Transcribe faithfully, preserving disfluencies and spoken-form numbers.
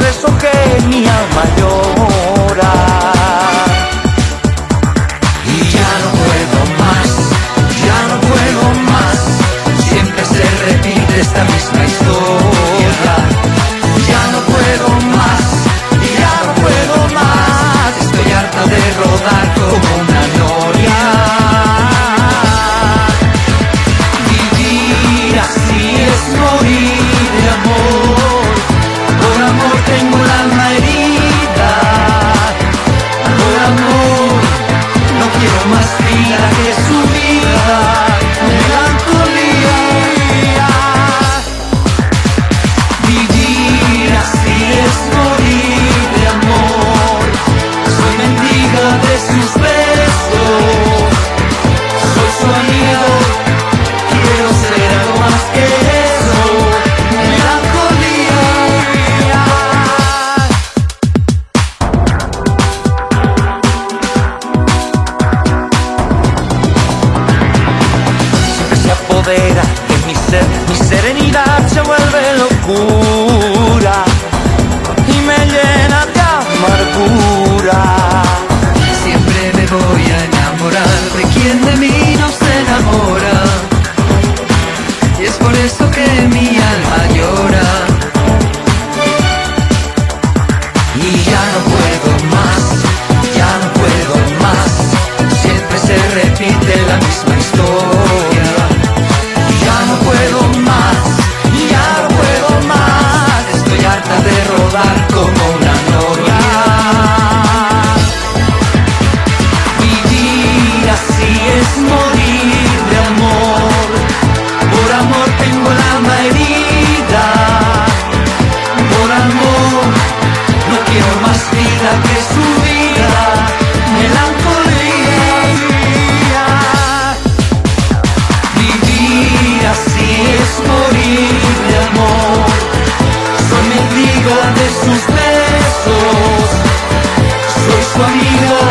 eso que mi alma llora. Y ya no puedo más, ya no puedo más, siempre se repite esta misma historia. Ya no puedo más, ya no puedo más, estoy harta de rodar como una noria. Vivir así es morir de amor, por amor tengo el alma herida, por amor no quiero más vida que su vida, melancolía. Vivir así es morir de amor, soy mendiga de sus besos, soy su amigo, quiero ser algo más que eso, melancolía. Siempre se apodera de mi ser, mi serenidad se vuelve locura y me llena de amargura. Siempre me voy a enamorar de quien de mí no se enamora, y es por eso que mi alma llora. Y ya no puedo más, ya no puedo más, siempre se repite la misma historia. Ya no puedo más, ya no puedo más, estoy harta de rodar como una noria. Vivir así es morir de amor, por amor tengo el alma herida, por amor no quiero más vida que su vida, melancolía. Vivir así es morir de amor, soy mendiga de sus besos, soy su amiga,